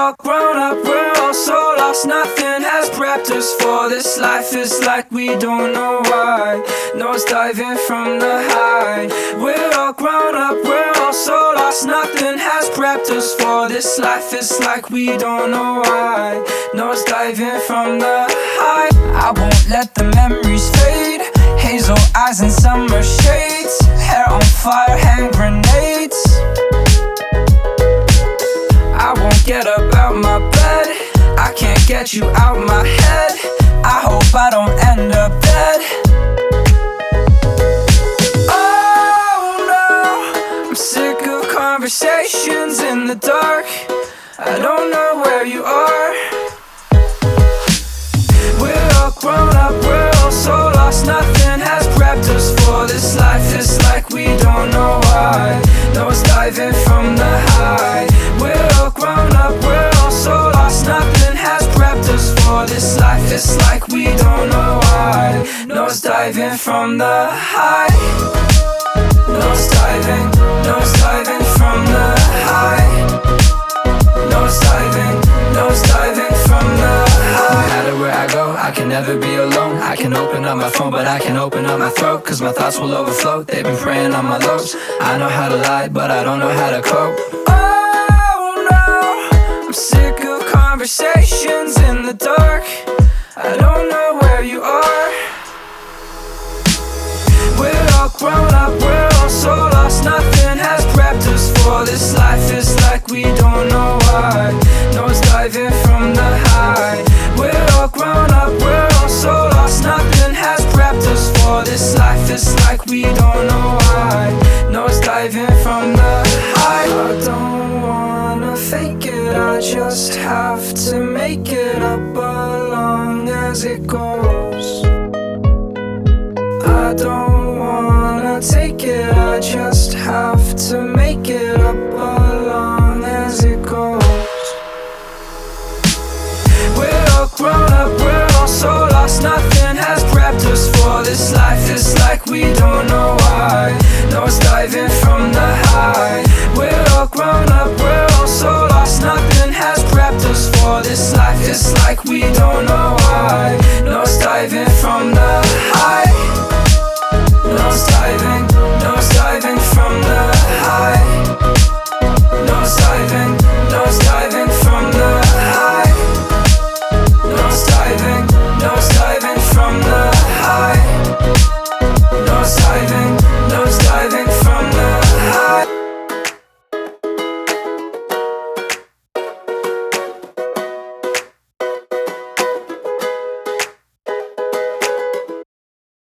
all grown up, we're all so lost. Nothing has prepped us for this life. It's like we don't know why. Nose diving from the high. We're all grown up, we're all so lost. Nothing has prepped us for this life. It's like we don't know why. Nose diving from the high. I won't let the memories fade. Hazel eyes and summer shades. Hair on fire, hand grenades. I won't get up out my bed. I can't get you out my head. I hope I don't end up dead. Oh no, I'm sick of conversations in the dark. I don't know where you are. We're all grown up, we're all so lost. Nothing has prepped us for this life. It's like we don't know why. Nose diving from the high. We're all grown up, we're all so lost. Nothing has prepped us for this life. It's like we don't know why. Nose diving from the high. Nose diving from the high. Nose diving from the high. No matter where I go, I can never be alone. I can open up my phone, but I can open up my throat, cause my thoughts will overflow. They've been preying on my lows. I know how to lie, but I don't know how to cope. Oh no, I'm sick of conversations in the dark. I don't know where you are. We're all grown up, we're all so lost. Nothing has prepped us for this life. It's like we don't know why. Nose diving from the high. We're all grown up, we're all so lost. Nothing has prepped us for this life. It's like we don't know why. Nose diving from the high. I don't wanna fake it, I just have to make it up along as it goes. I don't wanna take it, I just have to make it up